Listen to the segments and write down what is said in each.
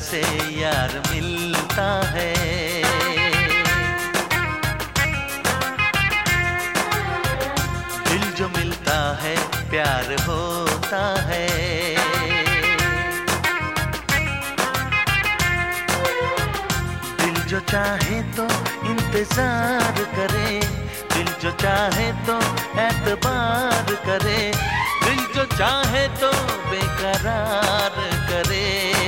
से यार मिलता है। दिल जो मिलता है प्यार होता है। दिल जो चाहे तो इंतजार करे, दिल जो चाहे तो एतबार करे, दिल जो चाहे तो बेकरार करे।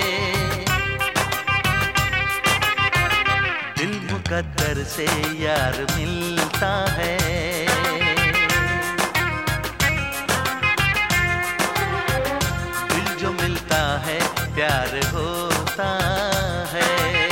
दिल मुकद्दर से यार मिलता है। दिल जो मिलता है प्यार होता है।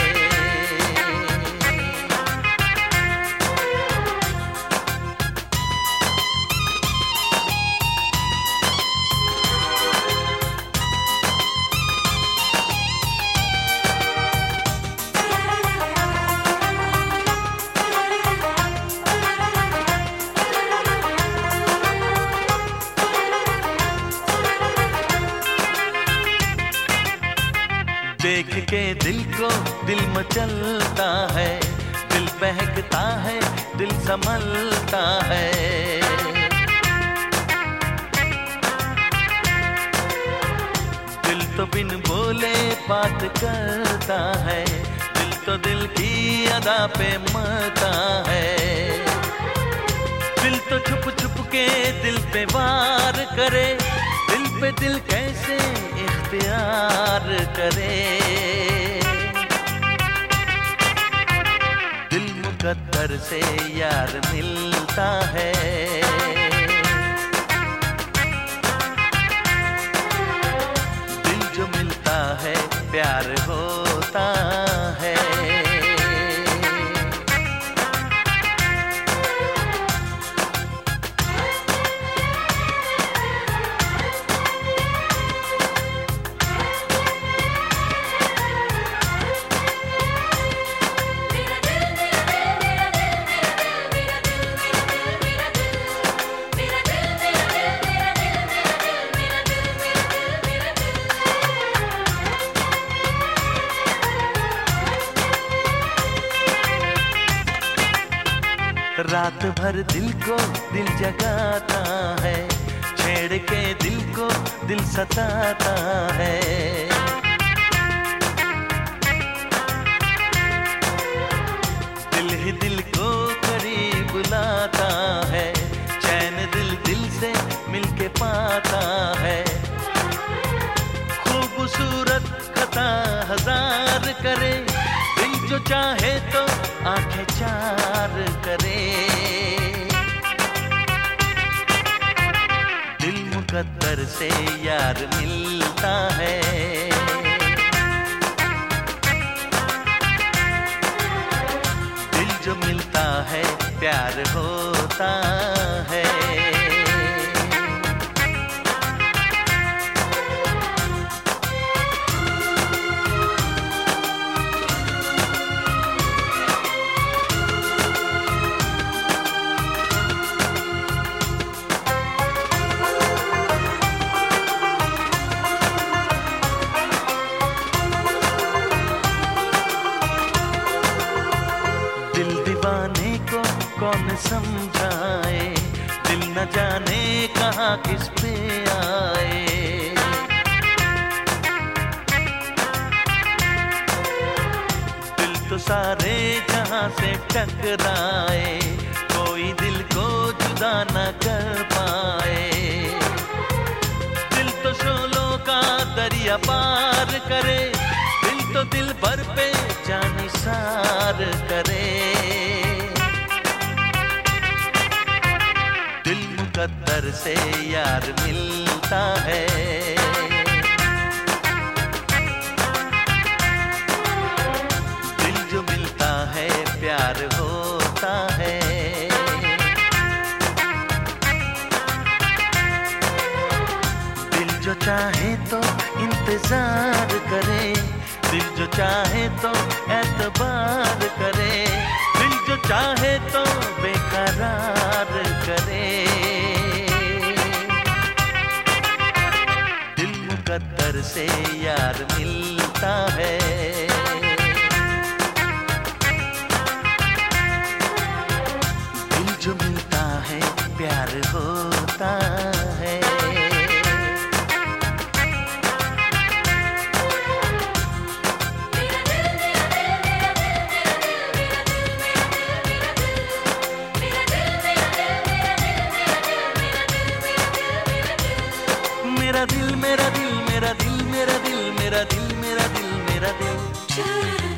देख के दिल को दिल मचलता है, दिल बहकता है, दिल संभलता है। दिल तो बिन बोले बात करता है, दिल तो दिल की अदा पे मरता है। दिल तो छुप छुप के दिल पे वार करे, दिल पे दिल कैसे इख्तियार करे। दिल मुकद्दर से यार मिलता है। दिल जो मिलता है प्यार होता है। रात भर दिल को दिल जगाता है, छेड़ के दिल को दिल सताता है। दिल ही दिल को करीब बुलाता है, चैन दिल दिल से मिलके पाता है। खूबसूरत खता हजार करे, दिल जो चाहे तो आंखें चार करे। दिल मुकद्दर से यार मिलता है। दिल जो मिलता है प्यार होता है। कौन समझाए, दिल न जाने कहाँ किस पे आए। दिल तो सारे जहाँ से टकराए, कोई दिल को जुदा न कर पाए। दिल तो शोलों का दरिया पार करे, दिल तो दिल भर पे जानिसार करे। दिल मुकद्दर से यार मिलता है। दिल जो मिलता है प्यार होता है। दिल जो चाहे तो इंतजार करे, दिल जो चाहे तो एतबार करे, दिल जो चाहे तो बेकरार करे। दिल मुकद्दर से यार मिलता है। जो मिलता है प्यार होता है। मेरा दिल मेरा दिल मेरा दिल मेरा दिल मेरा दिल मेरा दिल मेरा दिल।